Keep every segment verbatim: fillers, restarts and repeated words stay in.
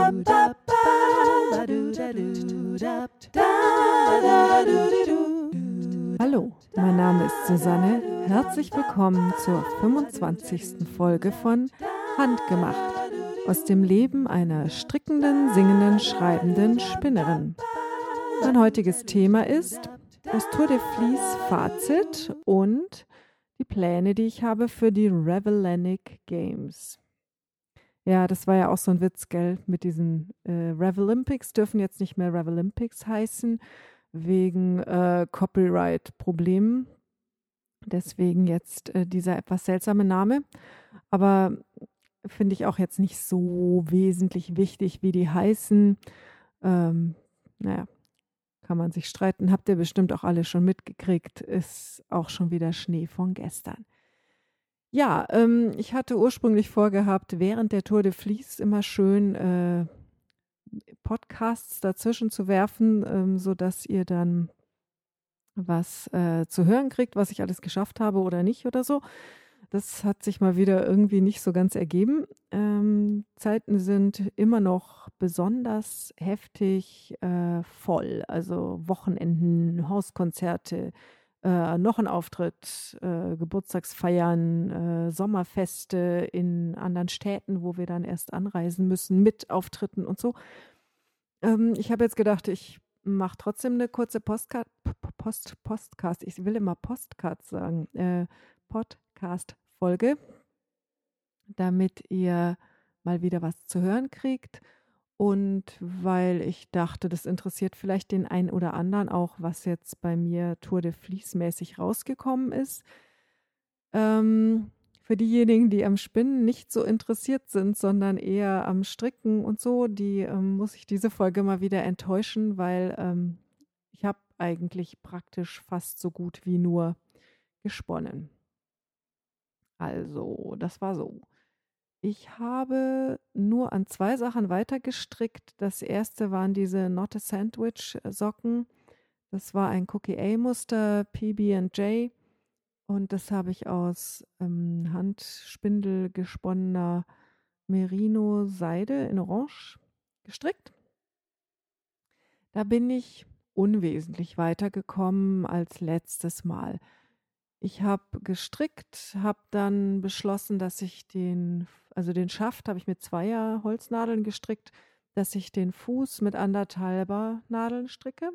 Hallo, mein Name ist Susanne. Herzlich willkommen zur fünfundzwanzigsten Folge von Handgemacht aus dem Leben einer strickenden, singenden, schreibenden Spinnerin. Mein heutiges Thema ist das Tour de Vlies Fazit und die Pläne, die ich habe für die Ravelinic Games. Ja, das war ja auch so ein Witz, gell, mit diesen äh, Ravelympics, dürfen jetzt nicht mehr Ravelympics heißen, wegen äh, Copyright-Problemen. Deswegen jetzt äh, dieser etwas seltsame Name. Aber finde ich auch jetzt nicht so wesentlich wichtig, wie die heißen. Ähm, naja, kann man sich streiten. Habt ihr bestimmt auch alle schon mitgekriegt. Ist auch schon wieder Schnee von gestern. Ja, ähm, ich hatte ursprünglich vorgehabt, während der Tour de Vlies immer schön äh, Podcasts dazwischen zu werfen, ähm, sodass ihr dann was äh, zu hören kriegt, was ich alles geschafft habe oder nicht oder so. Das hat sich mal wieder irgendwie nicht so ganz ergeben. Ähm, Zeiten sind immer noch besonders heftig äh, voll. Also Wochenenden, Hauskonzerte, äh, noch ein Auftritt, äh, Geburtstagsfeiern, äh, Sommerfeste in anderen Städten, wo wir dann erst anreisen müssen mit Auftritten und so. Ähm, ich habe jetzt gedacht, ich mache trotzdem eine kurze Postcard, Post, Postcast, ich will immer Postcard sagen, äh, Podcast-Folge, damit ihr mal wieder was zu hören kriegt. Und weil ich dachte, das interessiert vielleicht den einen oder anderen auch, was jetzt bei mir Tour de Vlies mäßig rausgekommen ist. Ähm, für diejenigen, die am Spinnen nicht so interessiert sind, sondern eher am Stricken und so, die ähm, muss ich diese Folge mal wieder enttäuschen, weil ähm, ich habe eigentlich praktisch fast so gut wie nur gesponnen. Also, das war so. Ich habe nur an zwei Sachen weitergestrickt. Das erste waren diese Not a Sandwich Socken. Das war ein Cookie-A-Muster, P B und J. Und das habe ich aus ähm, Handspindel gesponnener Merino-Seide in Orange gestrickt. Da bin ich unwesentlich weitergekommen als letztes Mal. Ich habe gestrickt, habe dann beschlossen, dass ich den, also den Schaft habe ich mit zweier Holznadeln gestrickt, dass ich den Fuß mit anderthalber Nadeln stricke.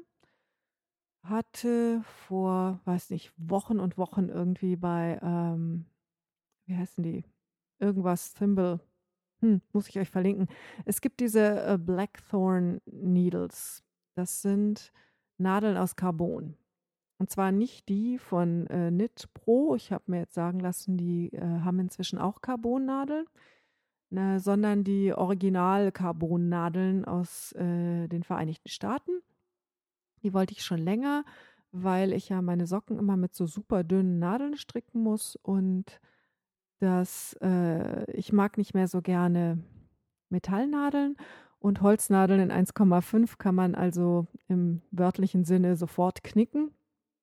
Hatte vor, weiß nicht, Wochen und Wochen irgendwie bei, ähm, wie heißen die? Irgendwas, Thimble. Hm, muss ich euch verlinken. Es gibt diese äh, Blackthorn Needles. Das sind Nadeln aus Carbon. Und zwar nicht die von äh, Knit Pro. Ich habe mir jetzt sagen lassen, die äh, haben inzwischen auch Carbonnadeln, ne, sondern die Original-Carbonnadeln aus äh, den Vereinigten Staaten. Die wollte ich schon länger, weil ich ja meine Socken immer mit so super dünnen Nadeln stricken muss und das, äh, ich mag nicht mehr so gerne Metallnadeln und Holznadeln in eins Komma fünf kann man also im wörtlichen Sinne sofort knicken.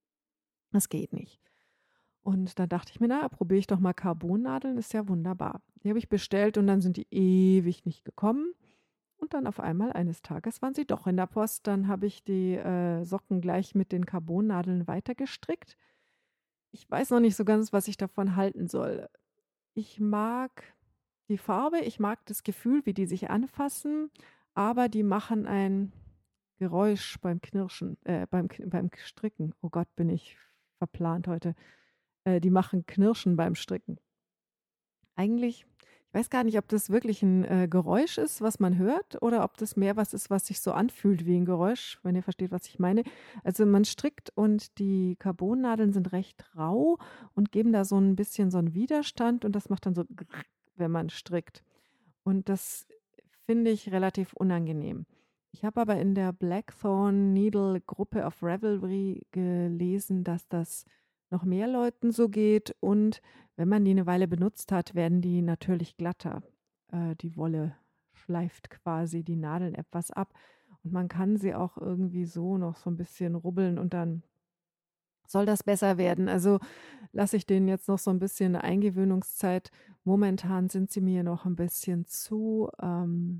Das geht nicht. Und dann dachte ich mir, na, probiere ich doch mal Carbonnadeln, ist ja wunderbar. Die habe ich bestellt und dann sind die ewig nicht gekommen. Und dann auf einmal eines Tages waren sie doch in der Post. Dann habe ich die äh, Socken gleich mit den Carbonnadeln weitergestrickt. Ich weiß noch nicht so ganz, was ich davon halten soll. Ich mag die Farbe, ich mag das Gefühl, wie die sich anfassen, aber die machen ein Geräusch beim Knirschen, äh, beim, beim Stricken. Oh Gott, bin ich verplant heute. Äh, die machen Knirschen beim Stricken. Eigentlich, ich weiß gar nicht, ob das wirklich ein äh, Geräusch ist, was man hört, oder ob das mehr was ist, was sich so anfühlt wie ein Geräusch, wenn ihr versteht, was ich meine. Also man strickt und die Carbonnadeln sind recht rau und geben da so ein bisschen so einen Widerstand und das macht dann so, wenn man strickt. Und das finde ich relativ unangenehm. Ich habe aber in der Blackthorn Needle Gruppe of Ravelry gelesen, dass das noch mehr Leuten so geht und wenn man die eine Weile benutzt hat, werden die natürlich glatter. Äh, die Wolle schleift quasi die Nadeln etwas ab und man kann sie auch irgendwie so noch so ein bisschen rubbeln und dann soll das besser werden. Also lasse ich denen jetzt noch so ein bisschen Eingewöhnungszeit. Momentan sind sie mir noch ein bisschen zu ähm,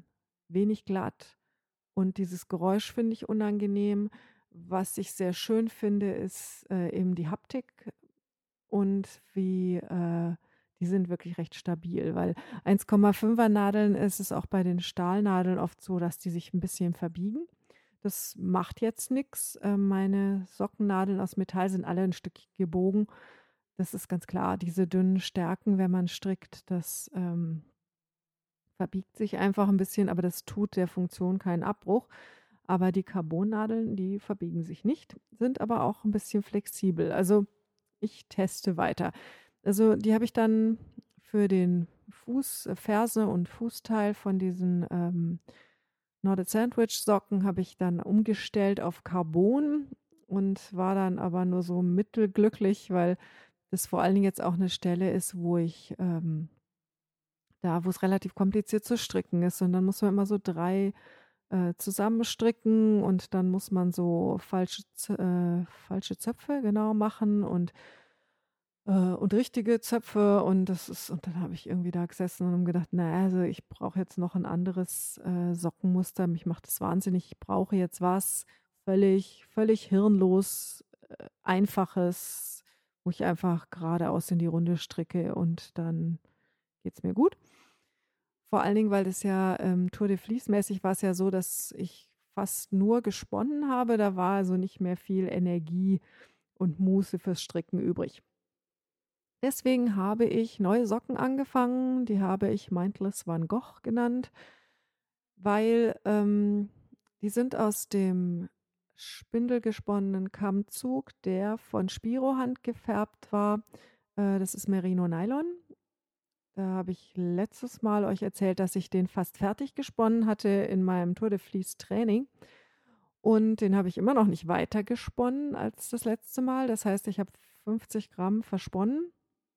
wenig glatt und dieses Geräusch finde ich unangenehm. Was ich sehr schön finde, ist äh, eben die Haptik und wie äh, die sind wirklich recht stabil, weil eins Komma fünfer Nadeln ist es auch bei den Stahlnadeln oft so, dass die sich ein bisschen verbiegen. Das macht jetzt nichts. Äh, meine Sockennadeln aus Metall sind alle ein Stück gebogen. Das ist ganz klar. Diese dünnen Stärken, wenn man strickt, das ähm, verbiegt sich einfach ein bisschen, aber das tut der Funktion keinen Abbruch. Aber die Carbonnadeln, die verbiegen sich nicht, sind aber auch ein bisschen flexibel. Also ich teste weiter. Also die habe ich dann für den Fuß, äh, Ferse und Fußteil von diesen ähm, Knotted Sandwich Socken habe ich dann umgestellt auf Carbon und war dann aber nur so mittelglücklich, weil das vor allen Dingen jetzt auch eine Stelle ist, wo ich ähm, da, wo es relativ kompliziert zu stricken ist. Und dann muss man immer so drei äh, zusammenstricken und dann muss man so falsche, Z- äh, falsche Zöpfe genau machen und, äh, und richtige Zöpfe. Und das ist, und dann habe ich irgendwie da gesessen und habe gedacht, naja, also ich brauche jetzt noch ein anderes äh, Sockenmuster. Mich macht das wahnsinnig. Ich brauche jetzt was völlig, völlig hirnlos, äh, Einfaches, wo ich einfach geradeaus in die Runde stricke und dann geht es mir gut. Vor allen Dingen, weil das ja ähm, Tour de Fleece-mäßig war es ja so, dass ich fast nur gesponnen habe. Da war also nicht mehr viel Energie und Muße fürs Stricken übrig. Deswegen habe ich neue Socken angefangen. Die habe ich Mindless Van Gogh genannt, weil ähm, die sind aus dem spindelgesponnenen Kammzug, der von Spiro handgefärbt war. Äh, das ist Merino Nylon. Da habe ich letztes Mal euch erzählt, dass ich den fast fertig gesponnen hatte in meinem Tour de Fleece Training. Und den habe ich immer noch nicht weiter gesponnen als das letzte Mal. Das heißt, ich habe fünfzig Gramm versponnen.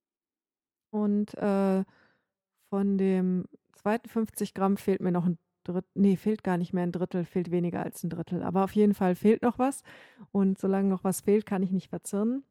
Und äh, von dem zweiten fünfzig Gramm fehlt mir noch ein Drittel. Nee, fehlt gar nicht mehr ein Drittel, fehlt weniger als ein Drittel. Aber auf jeden Fall fehlt noch was. Und solange noch was fehlt, kann ich nicht verzirnen.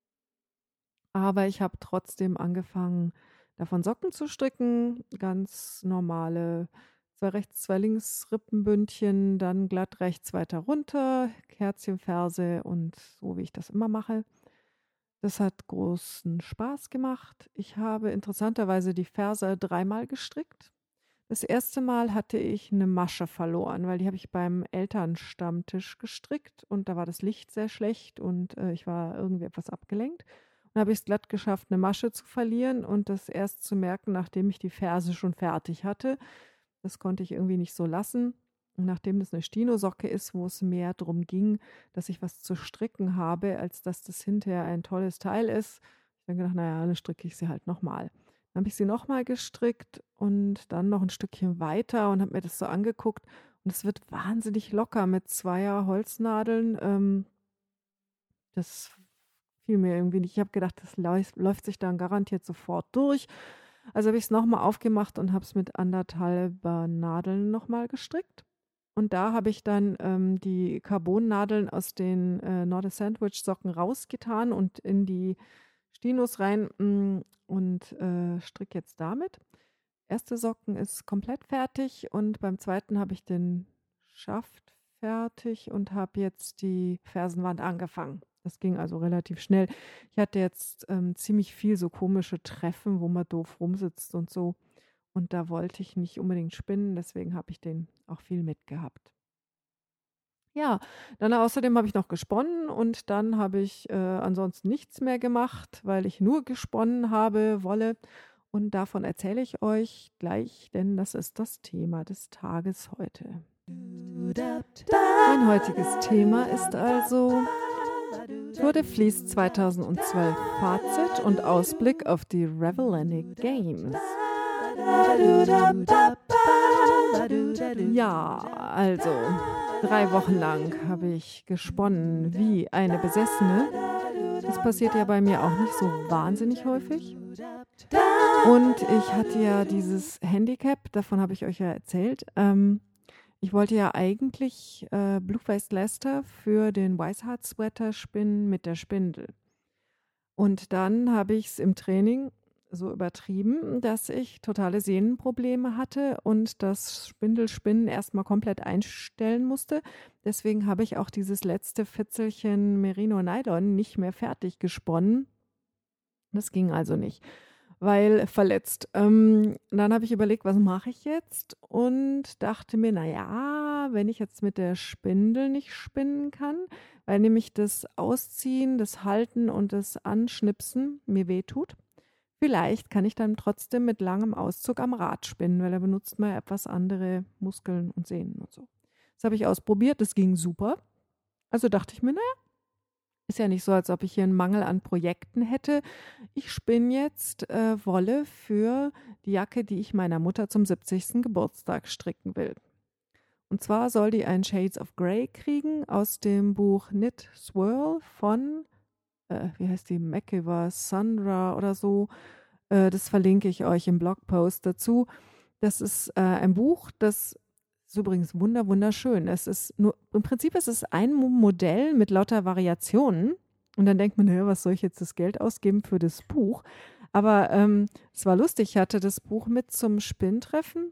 Aber ich habe trotzdem angefangen, davon Socken zu stricken. Ganz normale, zwei rechts, zwei links Rippenbündchen, dann glatt rechts weiter runter, Kerzchenferse und so, wie ich das immer mache. Das hat großen Spaß gemacht. Ich habe interessanterweise die Ferse dreimal gestrickt. Das erste Mal hatte ich eine Masche verloren, weil die habe ich beim Elternstammtisch gestrickt und da war das Licht sehr schlecht und äh, ich war irgendwie etwas abgelenkt. Dann habe ich es glatt geschafft, eine Masche zu verlieren und das erst zu merken, nachdem ich die Ferse schon fertig hatte. Das konnte ich irgendwie nicht so lassen. Und nachdem das eine Stino-Socke ist, wo es mehr darum ging, dass ich was zu stricken habe, als dass das hinterher ein tolles Teil ist, habe ich dann gedacht, naja, dann stricke ich sie halt nochmal. Dann habe ich sie nochmal gestrickt und dann noch ein Stückchen weiter und habe mir das so angeguckt. Und es wird wahnsinnig locker mit zweier Holznadeln. Ähm, das fiel mir irgendwie nicht. Ich habe gedacht, das läuft, läuft sich dann garantiert sofort durch. Also habe ich es nochmal aufgemacht und habe es mit anderthalber Nadeln nochmal gestrickt. Und da habe ich dann ähm, die Carbonnadeln aus den äh, Knotted Sandwich Socken rausgetan und in die Stinos rein mh, und äh, stricke jetzt damit. Erste Socken ist komplett fertig und beim zweiten habe ich den Schaft fertig und habe jetzt die Fersenwand angefangen. Das ging also relativ schnell. Ich hatte jetzt ähm, ziemlich viel so komische Treffen, wo man doof rumsitzt und so. Und da wollte ich nicht unbedingt spinnen, deswegen habe ich den auch viel mitgehabt. Ja, dann außerdem habe ich noch gesponnen und dann habe ich äh, ansonsten nichts mehr gemacht, weil ich nur gesponnen habe, Wolle. Und davon erzähle ich euch gleich, denn das ist das Thema des Tages heute. Mein heutiges Thema ist also Tour de Fleece zweitausendzwölf Fazit und Ausblick auf die Ravelinic Games. Ja, also drei Wochen lang habe ich gesponnen wie eine Besessene. Das passiert ja bei mir auch nicht so wahnsinnig häufig. Und ich hatte ja dieses Handicap, davon habe ich euch ja erzählt. Ähm, ich wollte ja eigentlich äh, Blue-Faced Leicester für den Weisheart Sweater spinnen mit der Spindel. Und dann habe ich es im Training so übertrieben, dass ich totale Sehnenprobleme hatte und das Spindelspinnen erstmal komplett einstellen musste. Deswegen habe ich auch dieses letzte Fitzelchen Merino Nylon nicht mehr fertig gesponnen. Das ging also nicht, weil verletzt. Ähm, dann habe ich überlegt, was mache ich jetzt? Und dachte mir, naja, wenn ich jetzt mit der Spindel nicht spinnen kann, weil nämlich das Ausziehen, das Halten und das Anschnipsen mir wehtut, vielleicht kann ich dann trotzdem mit langem Auszug am Rad spinnen, weil da benutzt man ja etwas andere Muskeln und Sehnen und so. Das habe ich ausprobiert, das ging super. Also dachte ich mir, naja, ist ja nicht so, als ob ich hier einen Mangel an Projekten hätte. Ich spinne jetzt äh, Wolle für die Jacke, die ich meiner Mutter zum siebzigsten Geburtstag stricken will. Und zwar soll die ein Shades of Grey kriegen aus dem Buch Knit Swirl von, äh, wie heißt die, McIver, Sandra oder so. Äh, das verlinke ich euch im Blogpost dazu. Das ist äh, ein Buch, das ist übrigens wunder, wunderschön. Es ist nur, im Prinzip ist es ein Modell mit lauter Variationen. Und dann denkt man, naja, was soll ich jetzt das Geld ausgeben für das Buch? Aber ähm, es war lustig, ich hatte das Buch mit zum Spinntreffen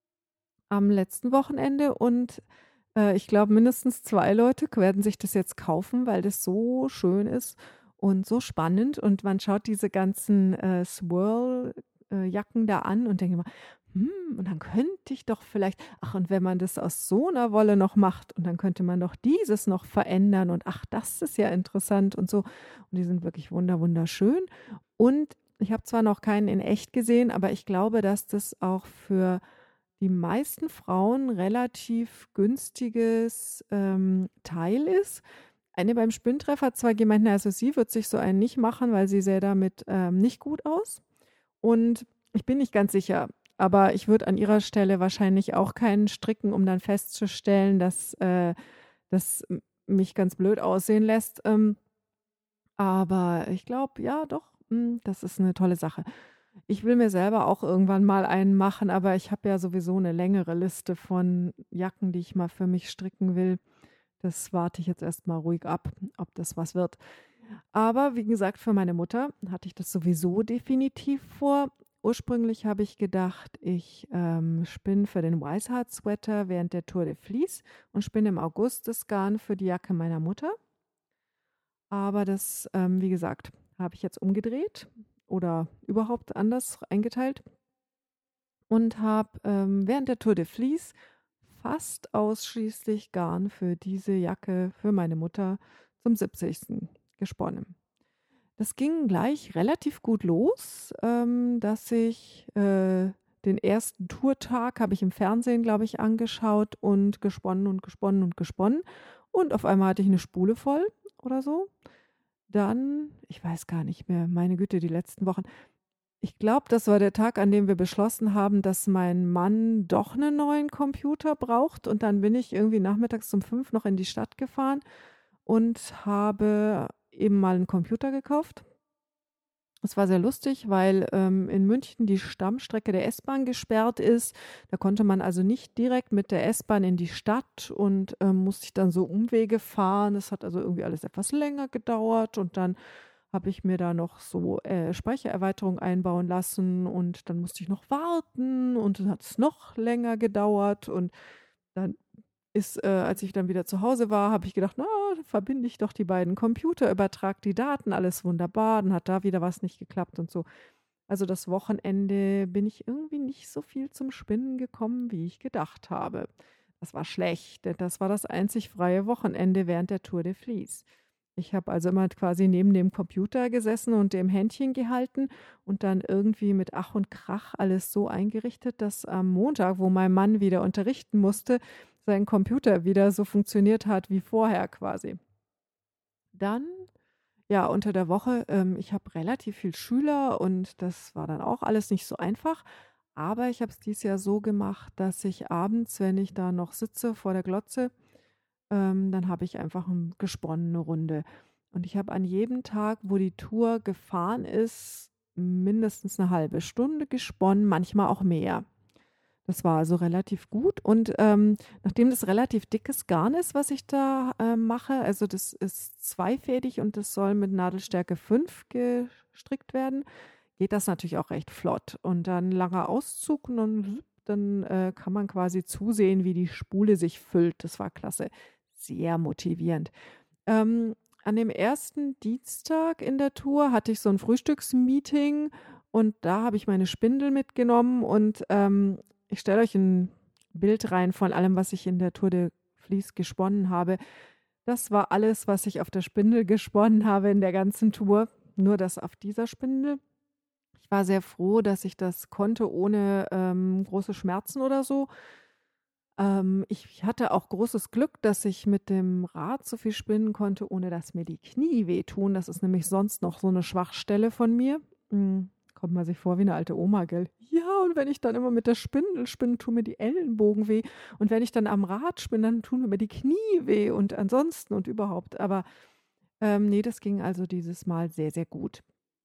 am letzten Wochenende und äh, ich glaube, mindestens zwei Leute werden sich das jetzt kaufen, weil das so schön ist und so spannend. Und man schaut diese ganzen äh, Swirl-Jacken da an und denkt immer, hm, und dann könnte ich doch vielleicht, ach, und wenn man das aus so einer Wolle noch macht und dann könnte man doch dieses noch verändern und ach, das ist ja interessant und so. Und die sind wirklich wunder, wunderschön. Und ich habe zwar noch keinen in echt gesehen, aber ich glaube, dass das auch für die meisten Frauen relativ günstiges ähm, Teil ist. Eine beim Spinntreff hat zwar gemeint, na, also sie wird sich so einen nicht machen, weil sie sähe damit ähm, nicht gut aus. Und ich bin nicht ganz sicher, aber ich würde an ihrer Stelle wahrscheinlich auch keinen stricken, um dann festzustellen, dass äh, das mich ganz blöd aussehen lässt. Ähm, aber ich glaube, ja, doch, mh, das ist eine tolle Sache. Ich will mir selber auch irgendwann mal einen machen, aber ich habe ja sowieso eine längere Liste von Jacken, die ich mal für mich stricken will. Das warte ich jetzt erstmal ruhig ab, ob das was wird. Aber wie gesagt, für meine Mutter hatte ich das sowieso definitiv vor. Ursprünglich habe ich gedacht, ich ähm, spinne für den Wise Heart Sweater während der Tour de Fleece und spinne im August das Garn für die Jacke meiner Mutter. Aber das, ähm, wie gesagt, habe ich jetzt umgedreht oder überhaupt anders eingeteilt und habe ähm, während der Tour de Fleece fast ausschließlich Garn für diese Jacke für meine Mutter zum siebzigsten gesponnen. Das ging gleich relativ gut los, ähm, dass ich äh, den ersten Tourtag habe ich im Fernsehen, glaube ich, angeschaut und gesponnen und gesponnen und gesponnen. Und auf einmal hatte ich eine Spule voll oder so. Dann, ich weiß gar nicht mehr, meine Güte, die letzten Wochen. Ich glaube, das war der Tag, an dem wir beschlossen haben, dass mein Mann doch einen neuen Computer braucht. Und dann bin ich irgendwie nachmittags um fünf noch in die Stadt gefahren und habe eben mal einen Computer gekauft. Es war sehr lustig, weil ähm, in München die Stammstrecke der S-Bahn gesperrt ist. Da konnte man also nicht direkt mit der S-Bahn in die Stadt und ähm, musste ich dann so Umwege fahren. Das hat also irgendwie alles etwas länger gedauert und dann habe ich mir da noch so äh, Speichererweiterung einbauen lassen und dann musste ich noch warten und dann hat es noch länger gedauert und dann ist, äh, als ich dann wieder zu Hause war, habe ich gedacht, na, verbinde ich doch die beiden Computer, übertrage die Daten, alles wunderbar, dann hat da wieder was nicht geklappt und so. Also das Wochenende bin ich irgendwie nicht so viel zum Spinnen gekommen, wie ich gedacht habe. Das war schlecht, denn das war das einzig freie Wochenende während der Tour de Fleece. Ich habe also immer quasi neben dem Computer gesessen und dem Händchen gehalten und dann irgendwie mit Ach und Krach alles so eingerichtet, dass am Montag, wo mein Mann wieder unterrichten musste, sein Computer wieder so funktioniert hat wie vorher quasi. Dann, ja, unter der Woche, ähm, ich habe relativ viel Schüler und das war dann auch alles nicht so einfach. Aber ich habe es dieses Jahr so gemacht, dass ich abends, wenn ich da noch sitze vor der Glotze, ähm, dann habe ich einfach ein, gesponnen eine Runde. Und ich habe an jedem Tag, wo die Tour gefahren ist, mindestens eine halbe Stunde gesponnen, manchmal auch mehr. Das war also relativ gut. Und ähm, nachdem das relativ dickes Garn ist, was ich da äh, mache, also das ist zweifädig und das soll mit Nadelstärke fünf gestrickt werden, geht das natürlich auch recht flott. Und dann langer Auszug und dann, dann äh, kann man quasi zusehen, wie die Spule sich füllt. Das war klasse. Sehr motivierend. Ähm, an dem ersten Dienstag in der Tour hatte ich so ein Frühstücksmeeting und da habe ich meine Spindel mitgenommen und ähm, ich stelle euch ein Bild rein von allem, was ich in der Tour de Vlies gesponnen habe. Das war alles, was ich auf der Spindel gesponnen habe in der ganzen Tour. Nur das auf dieser Spindel. Ich war sehr froh, dass ich das konnte ohne ähm, große Schmerzen oder so. Ähm, ich hatte auch großes Glück, dass ich mit dem Rad so viel spinnen konnte, ohne dass mir die Knie wehtun. Das ist nämlich sonst noch so eine Schwachstelle von mir. Hm, kommt man sich vor wie eine alte Oma, gell? Ja, und wenn ich dann immer mit der Spindel spinne, tun mir die Ellenbogen weh. Und wenn ich dann am Rad spinne, dann tun mir die Knie weh und ansonsten und überhaupt. Aber ähm, nee, das ging also dieses Mal sehr, sehr gut.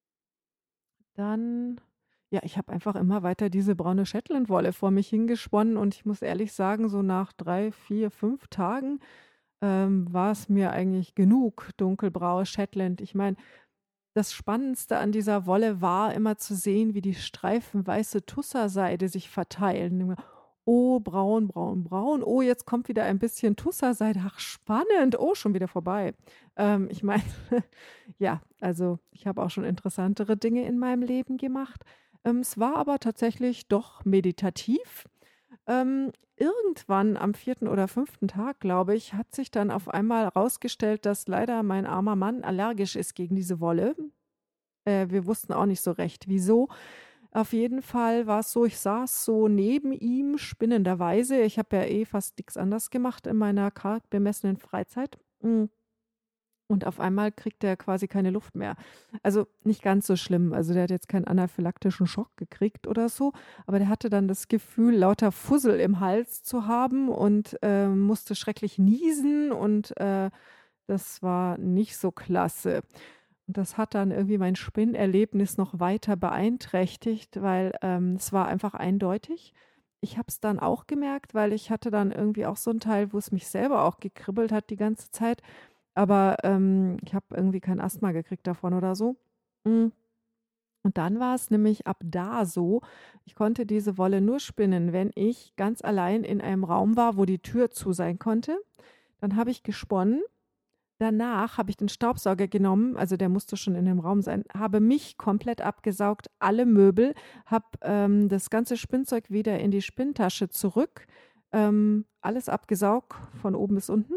Dann, ja, ich habe einfach immer weiter diese braune Shetlandwolle vor mich hingesponnen und ich muss ehrlich sagen, so nach drei, vier, fünf Tagen ähm, war es mir eigentlich genug, dunkelbraue Shetland. Ich meine, das Spannendste an dieser Wolle war immer zu sehen, wie die Streifen weiße Tusserseide sich verteilen. Oh, braun, braun, braun. Oh, jetzt kommt wieder ein bisschen Tusserseide. Ach, spannend. Oh, schon wieder vorbei. Ähm, ich meine, ja, also ich habe auch schon interessantere Dinge in meinem Leben gemacht. Ähm, es war aber tatsächlich doch meditativ. Ähm, irgendwann am vierten oder fünften Tag, glaube ich, hat sich dann auf einmal herausgestellt, dass leider mein armer Mann allergisch ist gegen diese Wolle. Äh, wir wussten auch nicht so recht, wieso. Auf jeden Fall war es so, ich saß so neben ihm spinnenderweise. Ich habe ja eh fast nichts anderes gemacht in meiner karg bemessenen Freizeit. Mm. Und auf einmal kriegt er quasi keine Luft mehr. Also nicht ganz so schlimm. Also der hat jetzt keinen anaphylaktischen Schock gekriegt oder so, aber der hatte dann das Gefühl, lauter Fussel im Hals zu haben und äh, musste schrecklich niesen und äh, das war nicht so klasse. Und das hat dann irgendwie mein Spinnerlebnis noch weiter beeinträchtigt, weil ähm, es war einfach eindeutig. Ich habe es dann auch gemerkt, weil ich hatte dann irgendwie auch so einen Teil, wo es mich selber auch gekribbelt hat die ganze Zeit. Aber ähm, ich habe irgendwie kein Asthma gekriegt davon oder so. Mm. Und dann war es nämlich ab da so, ich konnte diese Wolle nur spinnen, wenn ich ganz allein in einem Raum war, wo die Tür zu sein konnte. Dann habe ich gesponnen. Danach habe ich den Staubsauger genommen, also der musste schon in dem Raum sein, habe mich komplett abgesaugt, alle Möbel, habe ähm, das ganze Spinnzeug wieder in die Spinntasche zurück, ähm, alles abgesaugt von oben bis unten,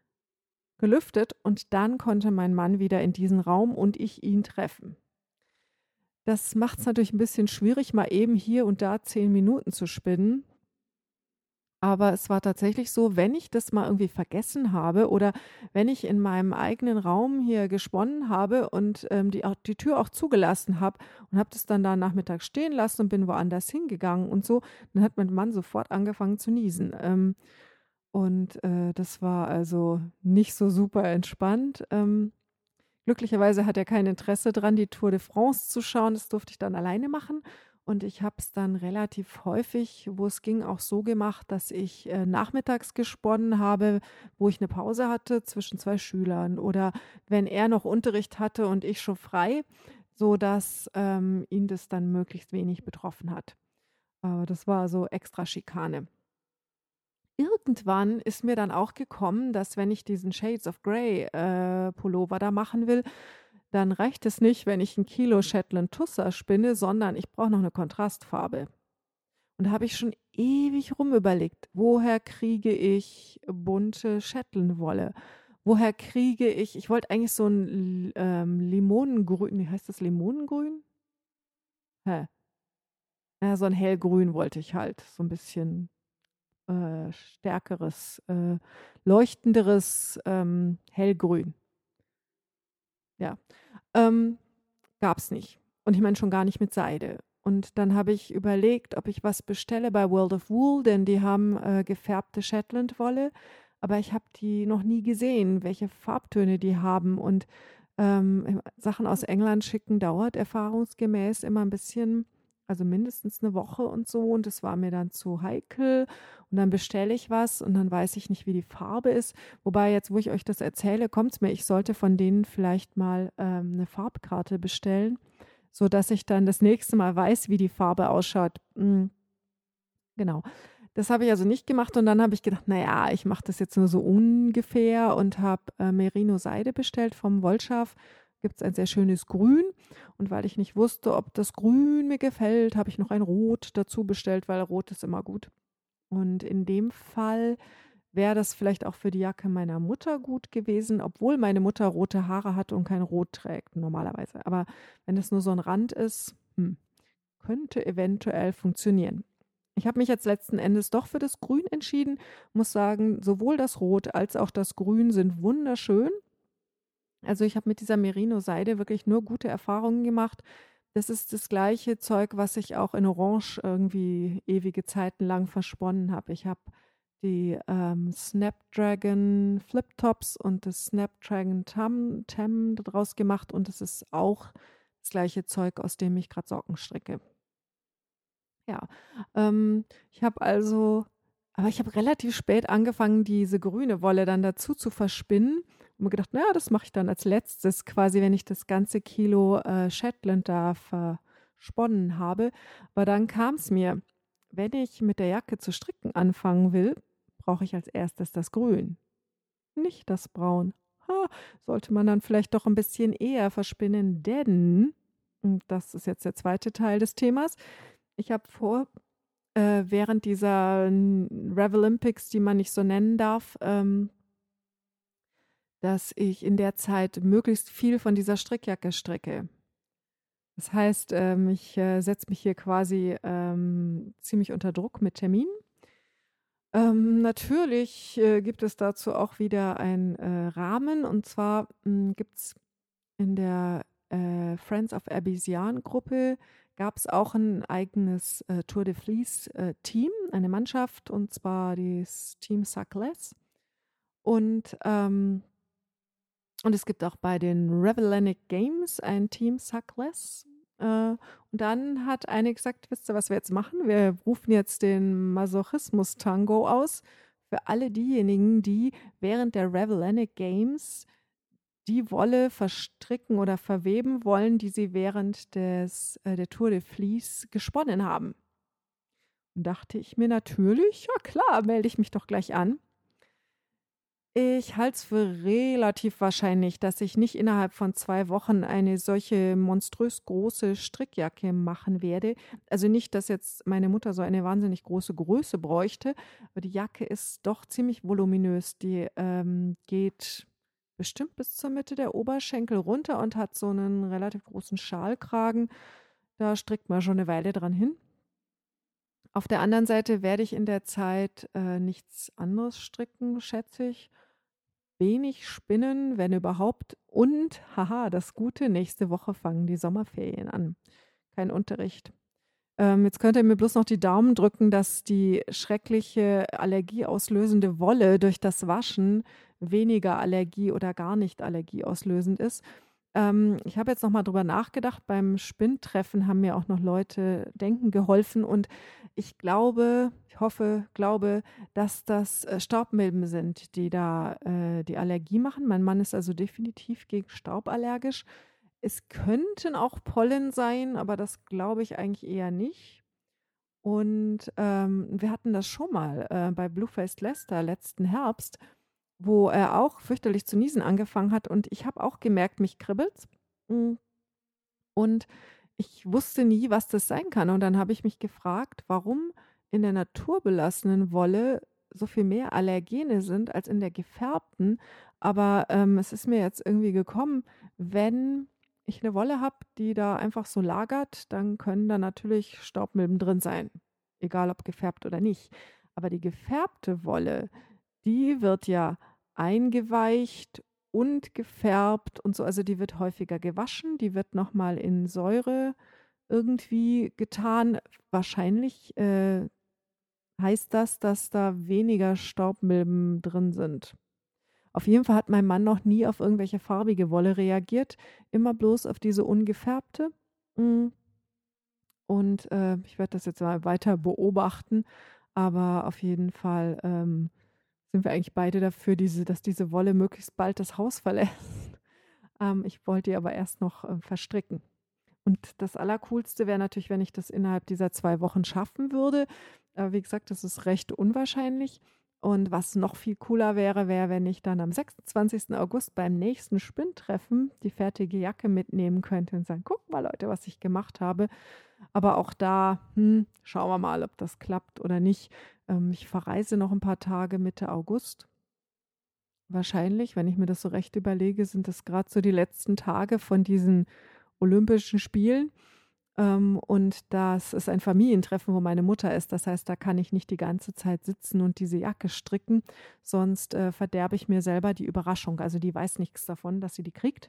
gelüftet und dann konnte mein Mann wieder in diesen Raum und ich ihn treffen. Das macht es natürlich ein bisschen schwierig, mal eben hier und da zehn Minuten zu spinnen. Aber es war tatsächlich so, wenn ich das mal irgendwie vergessen habe oder wenn ich in meinem eigenen Raum hier gesponnen habe und ähm, die, auch, die Tür auch zugelassen habe und habe das dann da nachmittags stehen lassen und bin woanders hingegangen und so, dann hat mein Mann sofort angefangen zu niesen. Ähm, und äh, das war also nicht so super entspannt. Ähm, glücklicherweise hat er kein Interesse dran, die Tour de France zu schauen. Das durfte ich dann alleine machen. Und ich habe es dann relativ häufig, wo es ging, auch so gemacht, dass ich äh, nachmittags gesponnen habe, wo ich eine Pause hatte zwischen zwei Schülern oder wenn er noch Unterricht hatte und ich schon frei, sodass ähm, ihn das dann möglichst wenig betroffen hat. Aber das war so extra Schikane. Irgendwann ist mir dann auch gekommen, dass wenn ich diesen Shades of Grey äh, Pullover da machen will, dann reicht es nicht, wenn ich ein Kilo Shetland Tusser spinne, sondern ich brauche noch eine Kontrastfarbe. Und da habe ich schon ewig rumüberlegt, woher kriege ich bunte Shetlandwolle? Woher kriege ich, ich wollte eigentlich so ein ähm, Limonengrün, wie heißt das Limonengrün? Hä? Ja, so ein hellgrün wollte ich halt, so ein bisschen äh, stärkeres, äh, leuchtenderes ähm, hellgrün. Ja, ähm, gab es nicht. Und ich meine schon gar nicht mit Seide. Und dann habe ich überlegt, ob ich was bestelle bei World of Wool, denn die haben äh, gefärbte Shetlandwolle, aber ich habe die noch nie gesehen, welche Farbtöne die haben. Und ähm, Sachen aus England schicken dauert erfahrungsgemäß immer ein bisschen, also mindestens eine Woche und so. Und das war mir dann zu heikel. Und dann bestelle ich was und dann weiß ich nicht, wie die Farbe ist. Wobei jetzt, wo ich euch das erzähle, kommt es mir, ich sollte von denen vielleicht mal ähm, eine Farbkarte bestellen, sodass ich dann das nächste Mal weiß, wie die Farbe ausschaut. Mm, genau. Das habe ich also nicht gemacht und dann habe ich gedacht, naja, ich mache das jetzt nur so ungefähr und habe äh, Merino-Seide bestellt vom Wollschaf. Gibt es ein sehr schönes Grün und weil ich nicht wusste, ob das Grün mir gefällt, habe ich noch ein Rot dazu bestellt, weil Rot ist immer gut. Und in dem Fall wäre das vielleicht auch für die Jacke meiner Mutter gut gewesen, obwohl meine Mutter rote Haare hat und kein Rot trägt normalerweise. Aber wenn es nur so ein Rand ist, hm, könnte eventuell funktionieren. Ich habe mich jetzt letzten Endes doch für das Grün entschieden, muss sagen, sowohl das Rot als auch das Grün sind wunderschön. Also ich habe mit dieser Merino-Seide wirklich nur gute Erfahrungen gemacht. Das ist das gleiche Zeug, was ich auch in Orange irgendwie ewige Zeiten lang versponnen habe. Ich habe die ähm, Snapdragon Flip-Tops und das Snapdragon Tam, Tam daraus gemacht und es ist auch das gleiche Zeug, aus dem ich gerade Socken stricke. Ja, ähm, ich habe also, aber ich habe relativ spät angefangen, diese grüne Wolle dann dazu zu verspinnen und mir gedacht, naja, das mache ich dann als letztes, quasi, wenn ich das ganze Kilo äh, Shetland da versponnen habe. Aber dann kam es mir, wenn ich mit der Jacke zu stricken anfangen will, brauche ich als erstes das Grün, nicht das Braun. Ha, sollte man dann vielleicht doch ein bisschen eher verspinnen, denn, und das ist jetzt der zweite Teil des Themas, ich habe vor, äh, während dieser Revolympics, die man nicht so nennen darf, ähm, dass ich in der Zeit möglichst viel von dieser Strickjacke stricke. Das heißt, ähm, ich äh, setze mich hier quasi ähm, ziemlich unter Druck mit Terminen. Ähm, natürlich äh, gibt es dazu auch wieder einen äh, Rahmen und zwar gibt es in der äh, Friends of Abidjan Gruppe gab es auch ein eigenes äh, Tour de Fleece äh, Team, eine Mannschaft und zwar das Team Suckless und ähm, und es gibt auch bei den Revellanic Games ein Team Suckless. Äh, und dann hat eine gesagt, wisst ihr, was wir jetzt machen? Wir rufen jetzt den Masochismus-Tango aus für alle diejenigen, die während der Revellanic Games die Wolle verstricken oder verweben wollen, die sie während des, äh, der Tour de Fleece gesponnen haben. Und dachte ich mir natürlich, ja klar, melde ich mich doch gleich an. Ich halte es für relativ wahrscheinlich, dass ich nicht innerhalb von zwei Wochen eine solche monströs große Strickjacke machen werde. Also nicht, dass jetzt meine Mutter so eine wahnsinnig große Größe bräuchte, aber die Jacke ist doch ziemlich voluminös. Die ähm, geht bestimmt bis zur Mitte der Oberschenkel runter und hat so einen relativ großen Schalkragen. Da strickt man schon eine Weile dran hin. Auf der anderen Seite werde ich in der Zeit äh, nichts anderes stricken, schätze ich. Wenig spinnen, wenn überhaupt. Und, haha, das Gute, nächste Woche fangen die Sommerferien an. Kein Unterricht. Ähm, jetzt könnt ihr mir bloß noch die Daumen drücken, dass die schreckliche allergieauslösende Wolle durch das Waschen weniger Allergie oder gar nicht allergieauslösend ist. Ähm, ich habe jetzt noch mal drüber nachgedacht. Beim Spinntreffen haben mir auch noch Leute denken geholfen und ich glaube, ich hoffe, glaube, dass das äh, Staubmilben sind, die da äh, die Allergie machen. Mein Mann ist also definitiv gegen Staub allergisch. Es könnten auch Pollen sein, aber das glaube ich eigentlich eher nicht. Und ähm, wir hatten das schon mal äh, bei Bluefaced Lester letzten Herbst, wo er auch fürchterlich zu niesen angefangen hat und ich habe auch gemerkt, mich kribbelt's. Mm. Und ich wusste nie, was das sein kann. Und dann habe ich mich gefragt, warum in der naturbelassenen Wolle so viel mehr Allergene sind als in der gefärbten. Aber ähm, es ist mir jetzt irgendwie gekommen, wenn ich eine Wolle habe, die da einfach so lagert, dann können da natürlich Staubmilben drin sein. Egal ob gefärbt oder nicht. Aber die gefärbte Wolle, die wird ja eingeweicht und gefärbt und so. Also die wird häufiger gewaschen, die wird nochmal in Säure irgendwie getan. Wahrscheinlich äh, heißt das, dass da weniger Staubmilben drin sind. Auf jeden Fall hat mein Mann noch nie auf irgendwelche farbige Wolle reagiert, immer bloß auf diese ungefärbte. Mm. Und äh, ich werde das jetzt mal weiter beobachten, aber auf jeden Fall ähm, sind wir eigentlich beide dafür, diese, dass diese Wolle möglichst bald das Haus verlässt. Ähm, ich wollte die aber erst noch äh, verstricken. Und das Allercoolste wäre natürlich, wenn ich das innerhalb dieser zwei Wochen schaffen würde. Aber wie gesagt, das ist recht unwahrscheinlich. Und was noch viel cooler wäre, wäre, wenn ich dann am sechsundzwanzigsten August beim nächsten Spinntreffen die fertige Jacke mitnehmen könnte und sagen: „Guckt mal, Leute, was ich gemacht habe.“ Aber auch da, hm, schauen wir mal, ob das klappt oder nicht. Ähm, ich verreise noch ein paar Tage Mitte August. Wahrscheinlich, wenn ich mir das so recht überlege, sind das gerade so die letzten Tage von diesen Olympischen Spielen. Ähm, und das ist ein Familientreffen, wo meine Mutter ist. Das heißt, da kann ich nicht die ganze Zeit sitzen und diese Jacke stricken, sonst äh, verderbe ich mir selber die Überraschung. Also die weiß nichts davon, dass sie die kriegt.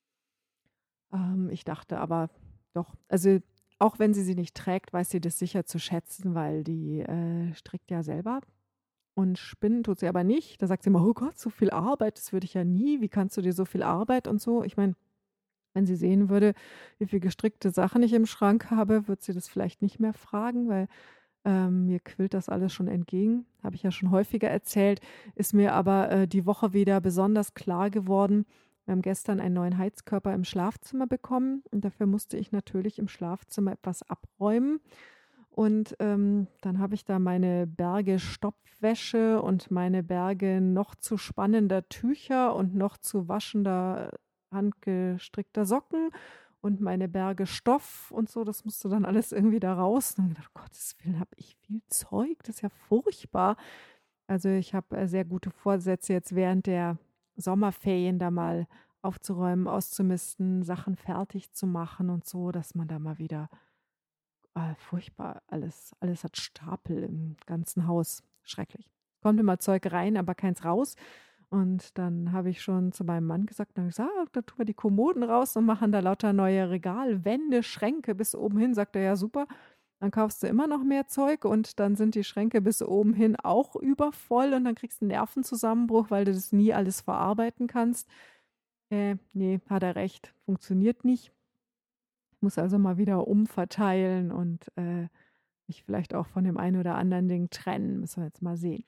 Ähm, ich dachte aber doch, also auch wenn sie sie nicht trägt, weiß sie das sicher zu schätzen, weil die äh, strickt ja selber. Und spinnen tut sie aber nicht. Da sagt sie immer: „Oh Gott, so viel Arbeit, das würde ich ja nie. Wie kannst du dir so viel Arbeit?“ und so. Ich meine, wenn sie sehen würde, wie viel gestrickte Sachen ich im Schrank habe, wird sie das vielleicht nicht mehr fragen, weil ähm, mir quillt das alles schon entgegen. Habe ich ja schon häufiger erzählt, ist mir aber äh, die Woche wieder besonders klar geworden. Wir haben gestern einen neuen Heizkörper im Schlafzimmer bekommen und dafür musste ich natürlich im Schlafzimmer etwas abräumen. Und ähm, dann habe ich da meine Berge Stoppwäsche und meine Berge noch zu spannender Tücher und noch zu waschender handgestrickter Socken und meine Berge Stoff und so. Das musste dann alles irgendwie da raus. Und dann habe ich gedacht: „Um Gottes Willen, habe ich viel Zeug, das ist ja furchtbar.“ Also ich habe äh, sehr gute Vorsätze, jetzt während der Sommerferien da mal aufzuräumen, auszumisten, Sachen fertig zu machen und so, dass man da mal wieder Ah, furchtbar, alles alles hat Stapel im ganzen Haus. Schrecklich. Kommt immer Zeug rein, aber keins raus. Und dann habe ich schon zu meinem Mann gesagt, dann habe ich gesagt: „Ah, da tun wir die Kommoden raus und machen da lauter neue Regalwände, Schränke bis oben hin.“ Sagt er: „Ja, super. Dann kaufst du immer noch mehr Zeug und dann sind die Schränke bis oben hin auch übervoll und dann kriegst du 'n Nervenzusammenbruch, weil du das nie alles verarbeiten kannst.“ Äh, ne, hat er recht, funktioniert nicht. Muss also mal wieder umverteilen und, äh, mich vielleicht auch von dem einen oder anderen Ding trennen. Müssen wir jetzt mal sehen.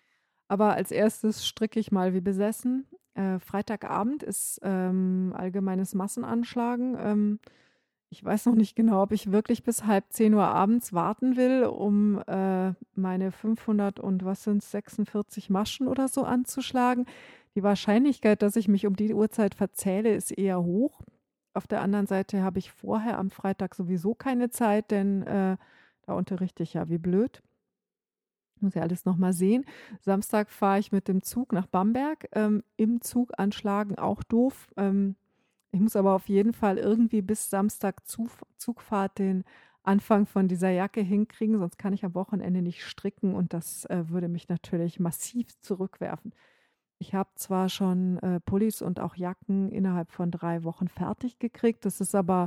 Aber als Erstes stricke ich mal wie besessen. Äh, Freitagabend ist, ähm, allgemeines Massenanschlagen. Ähm, ich weiß noch nicht genau, ob ich wirklich bis halb zehn Uhr abends warten will, um, äh, meine fünfhundert und was sind's, sechsundvierzig Maschen oder so anzuschlagen. Die Wahrscheinlichkeit, dass ich mich um die Uhrzeit verzähle, ist eher hoch. Auf der anderen Seite habe ich vorher am Freitag sowieso keine Zeit, denn, äh, da unterrichte ich ja wie blöd. Muss ja alles noch mal sehen. Samstag fahre ich mit dem Zug nach Bamberg. Ähm, im Zug anschlagen, auch doof. Ähm, ich muss aber auf jeden Fall irgendwie bis Samstag Zuf Zugfahrt den Anfang von dieser Jacke hinkriegen, sonst kann ich am Wochenende nicht stricken und das, äh, würde mich natürlich massiv zurückwerfen. Ich habe zwar schon, äh, Pullis und auch Jacken innerhalb von drei Wochen fertig gekriegt, das ist aber,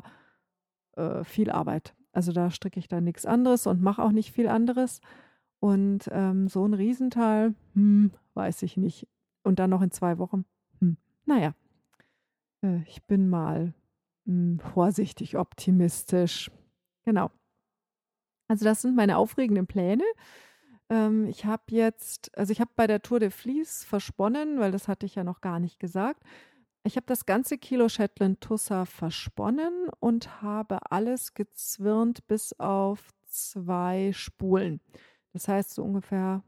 äh, viel Arbeit. Also, da stricke ich dann nichts anderes und mache auch nicht viel anderes. Und, ähm, so ein Riesenteil, hm, weiß ich nicht. Und dann noch in zwei Wochen. Hm, na ja, äh, ich bin mal, hm, vorsichtig optimistisch. Genau. Also, das sind meine aufregenden Pläne. Ähm, ich habe jetzt also, ich habe bei der Tour de Vlies versponnen, weil das hatte ich ja noch gar nicht gesagt. Ich habe das ganze Kilo Shetland Tussa versponnen und habe alles gezwirnt bis auf zwei Spulen. Das heißt, so ungefähr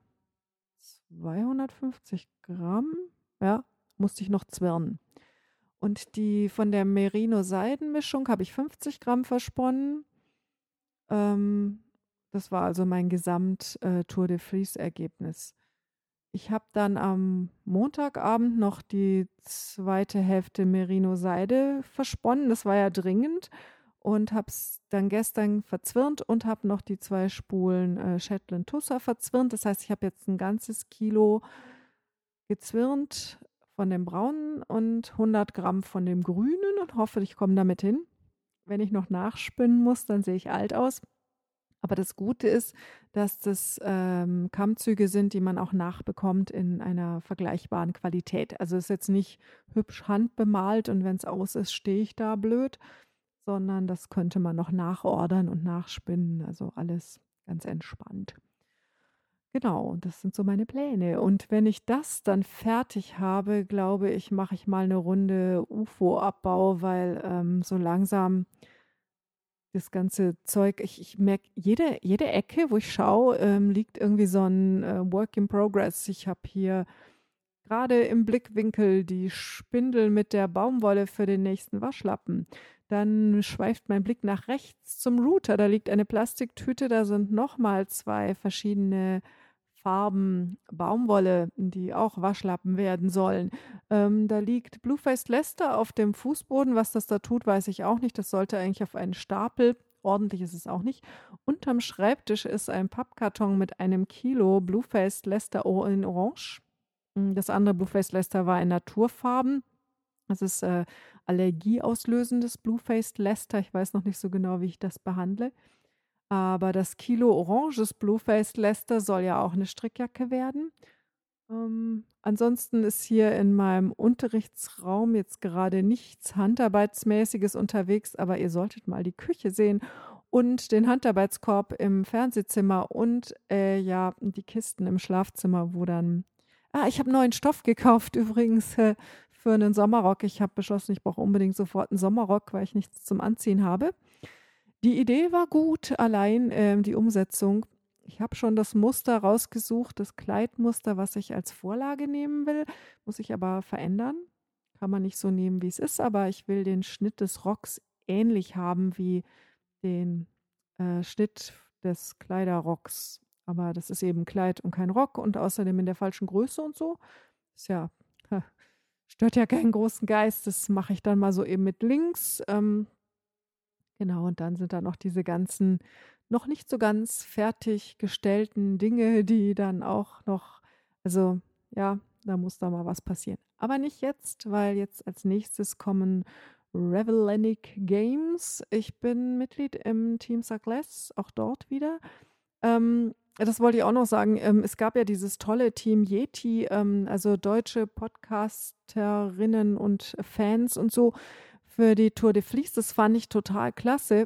zweihundertfünfzig Gramm, ja, musste ich noch zwirnen. Und die von der Merino-Seidenmischung habe ich fünfzig Gramm versponnen. Ähm, das war also mein Gesamt äh, Tour de Vlies-Ergebnis. Ich habe dann am Montagabend noch die zweite Hälfte Merino-Seide versponnen. Das war ja dringend. Und habe es dann gestern verzwirnt und habe noch die zwei Spulen äh, Shetland Tussa verzwirnt. Das heißt, ich habe jetzt ein ganzes Kilo gezwirnt von dem braunen und hundert Gramm von dem grünen und hoffe, ich komme damit hin. Wenn ich noch nachspinnen muss, dann sehe ich alt aus. Aber das Gute ist, dass das ähm, Kammzüge sind, die man auch nachbekommt in einer vergleichbaren Qualität. Also es ist jetzt nicht hübsch handbemalt und wenn es aus ist, stehe ich da blöd, sondern das könnte man noch nachordern und nachspinnen. Also alles ganz entspannt. Genau, das sind so meine Pläne. Und wenn ich das dann fertig habe, glaube ich, mache ich mal eine Runde U F O-Abbau, weil ähm, so langsam das ganze Zeug. Ich, ich merke, jede, jede Ecke, wo ich schaue, ähm, liegt irgendwie so ein äh, Work in Progress. Ich habe hier gerade im Blickwinkel die Spindel mit der Baumwolle für den nächsten Waschlappen. Dann schweift mein Blick nach rechts zum Router. Da liegt eine Plastiktüte, da sind nochmal zwei verschiedene Farben Baumwolle, die auch Waschlappen werden sollen. Ähm, da liegt Bluefaced Lester auf dem Fußboden. Was das da tut, weiß ich auch nicht. Das sollte eigentlich auf einen Stapel. Ordentlich ist es auch nicht. Unterm Schreibtisch ist ein Pappkarton mit einem Kilo Bluefaced Lester in Orange. Das andere Bluefaced Lester war in Naturfarben. Das ist äh, allergieauslösendes Bluefaced Lester. Ich weiß noch nicht so genau, wie ich das behandle. Aber das Kilo oranges Bluefaced Lester soll ja auch eine Strickjacke werden. Ähm, ansonsten ist hier in meinem Unterrichtsraum jetzt gerade nichts Handarbeitsmäßiges unterwegs, aber ihr solltet mal die Küche sehen und den Handarbeitskorb im Fernsehzimmer und äh, ja, die Kisten im Schlafzimmer, wo dann. Ah, ich habe neuen Stoff gekauft übrigens äh, für einen Sommerrock. Ich habe beschlossen, ich brauche unbedingt sofort einen Sommerrock, weil ich nichts zum Anziehen habe. Die Idee war gut, allein ähm, die Umsetzung. Ich habe schon das Muster rausgesucht, das Kleidmuster, was ich als Vorlage nehmen will, muss ich aber verändern. Kann man nicht so nehmen, wie es ist, aber ich will den Schnitt des Rocks ähnlich haben wie den äh, Schnitt des Kleiderrocks. Aber das ist eben Kleid und kein Rock und außerdem in der falschen Größe und so. Ist ja, ha, stört ja keinen großen Geist. Das mache ich dann mal so eben mit links. Ähm, genau, und dann sind da noch diese ganzen noch nicht so ganz fertiggestellten Dinge, die dann auch noch, also ja, da muss da mal was passieren. Aber nicht jetzt, weil jetzt als nächstes kommen Revellanic Games. Ich bin Mitglied im Team Suckless, auch dort wieder. Ähm, das wollte ich auch noch sagen. Ähm, es gab ja dieses tolle Team Yeti, ähm, also deutsche Podcasterinnen und Fans und so für die Tour de Vlies. Das fand ich total klasse.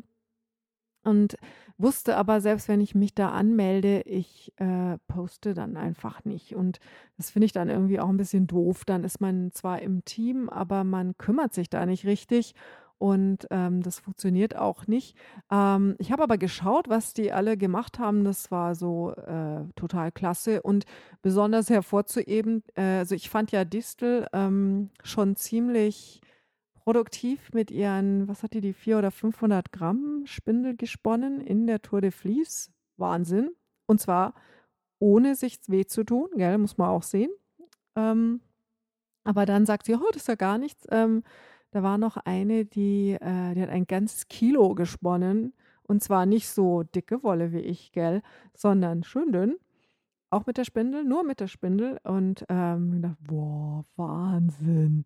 Und wusste aber, selbst wenn ich mich da anmelde, ich äh, poste dann einfach nicht. Und das finde ich dann irgendwie auch ein bisschen doof. Dann ist man zwar im Team, aber man kümmert sich da nicht richtig. Und ähm, das funktioniert auch nicht. Ähm, ich habe aber geschaut, was die alle gemacht haben. Das war so äh, total klasse. Und besonders hervorzuheben, äh, also ich fand ja Distel ähm, schon ziemlich produktiv mit ihren, was hat die, die vierhundert oder fünfhundert Gramm Spindel gesponnen in der Tour de Vlies. Wahnsinn. Und zwar ohne sich weh zu tun, gell, muss man auch sehen. Ähm, aber dann sagt sie, oh, das ist ja gar nichts. Ähm, da war noch eine, die, äh, die hat ein ganzes Kilo gesponnen. Und zwar nicht so dicke Wolle wie ich, gell, sondern schön dünn. Auch mit der Spindel, nur mit der Spindel. Und ähm, ich dachte, boah, Wahnsinn.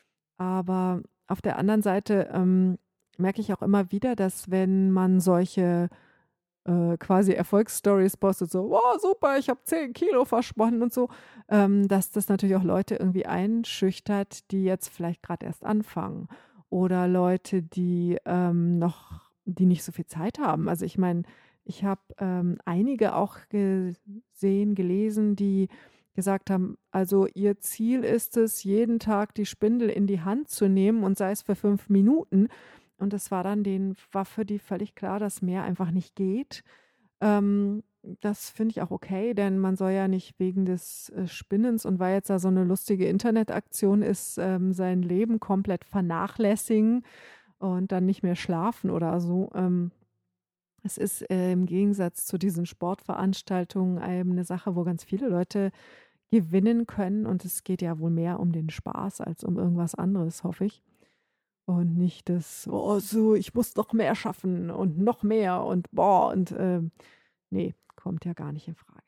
Aber auf der anderen Seite ähm, merke ich auch immer wieder, dass wenn man solche äh, quasi Erfolgsstories postet, so, wow, super, ich habe zehn Kilo versponnen und so, ähm, dass das natürlich auch Leute irgendwie einschüchtert, die jetzt vielleicht gerade erst anfangen. Oder Leute, die ähm, noch, die nicht so viel Zeit haben. Also ich meine, ich habe ähm, einige auch gesehen, gelesen, die gesagt haben, also ihr Ziel ist es, jeden Tag die Spindel in die Hand zu nehmen und sei es für fünf Minuten. Und es war dann den, war für die völlig klar, dass mehr einfach nicht geht. Ähm, das finde ich auch okay, denn man soll ja nicht wegen des äh, Spinnens und weil jetzt da so eine lustige Internetaktion ist, ähm, sein Leben komplett vernachlässigen und dann nicht mehr schlafen oder so. Ähm, es ist äh, im Gegensatz zu diesen Sportveranstaltungen eine Sache, wo ganz viele Leute gewinnen können. Und es geht ja wohl mehr um den Spaß als um irgendwas anderes, hoffe ich. Und nicht das, oh, so, ich muss noch mehr schaffen und noch mehr und boah, und äh, nee, kommt ja gar nicht in Frage.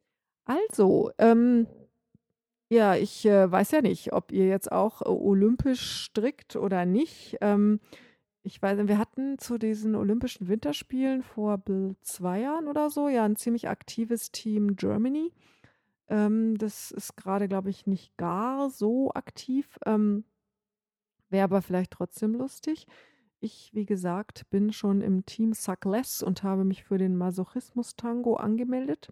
Also, ähm, ja, ich äh, weiß ja nicht, ob ihr jetzt auch äh, olympisch strickt oder nicht. Ähm, ich weiß, wir hatten zu diesen Olympischen Winterspielen vor bl- zwei Jahren oder so ja ein ziemlich aktives Team Germany. Ähm, das ist gerade, glaube ich, nicht gar so aktiv, ähm, wäre aber vielleicht trotzdem lustig. Ich, wie gesagt, bin schon im Team Suckless und habe mich für den Masochismus-Tango angemeldet.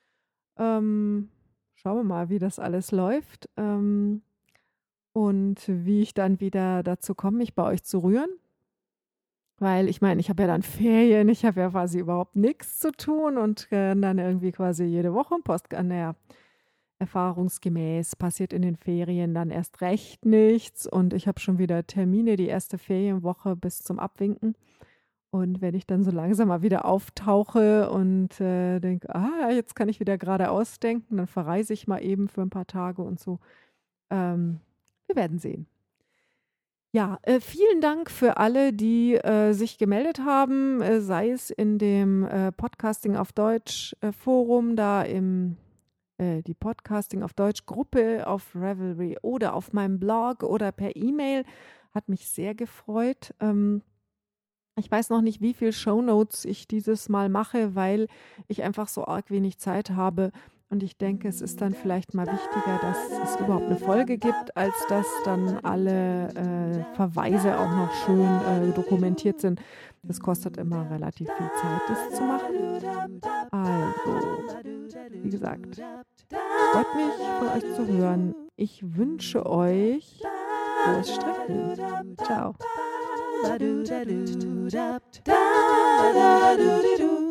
Ähm, schauen wir mal, wie das alles läuft ähm, und wie ich dann wieder dazu komme, mich bei euch zu rühren. Weil ich meine, ich habe ja dann Ferien, ich habe ja quasi überhaupt nichts zu tun und kann dann irgendwie quasi jede Woche einen Post äh, na ja, erfahrungsgemäß passiert in den Ferien dann erst recht nichts und ich habe schon wieder Termine, die erste Ferienwoche bis zum Abwinken. Und wenn ich dann so langsam mal wieder auftauche und äh, denke, ah, jetzt kann ich wieder geradeaus denken, dann verreise ich mal eben für ein paar Tage und so. Ähm, wir werden sehen. Ja, äh, vielen Dank für alle, die äh, sich gemeldet haben, äh, sei es in dem äh, Podcasting auf Deutsch äh, Forum, da im äh, die Podcasting auf Deutsch Gruppe auf Revelry oder auf meinem Blog oder per E-Mail. Hat mich sehr gefreut. Ähm, ich weiß noch nicht, wie viel Shownotes ich dieses Mal mache, weil ich einfach so arg wenig Zeit habe. Und ich denke, es ist dann vielleicht mal wichtiger, dass es überhaupt eine Folge gibt, als dass dann alle äh, Verweise auch noch schön äh, dokumentiert sind. Das kostet immer relativ viel Zeit, das zu machen. Also, wie gesagt, freut mich, von euch zu hören. Ich wünsche euch frohes Stricken. Ciao. Da do da do da da da do do.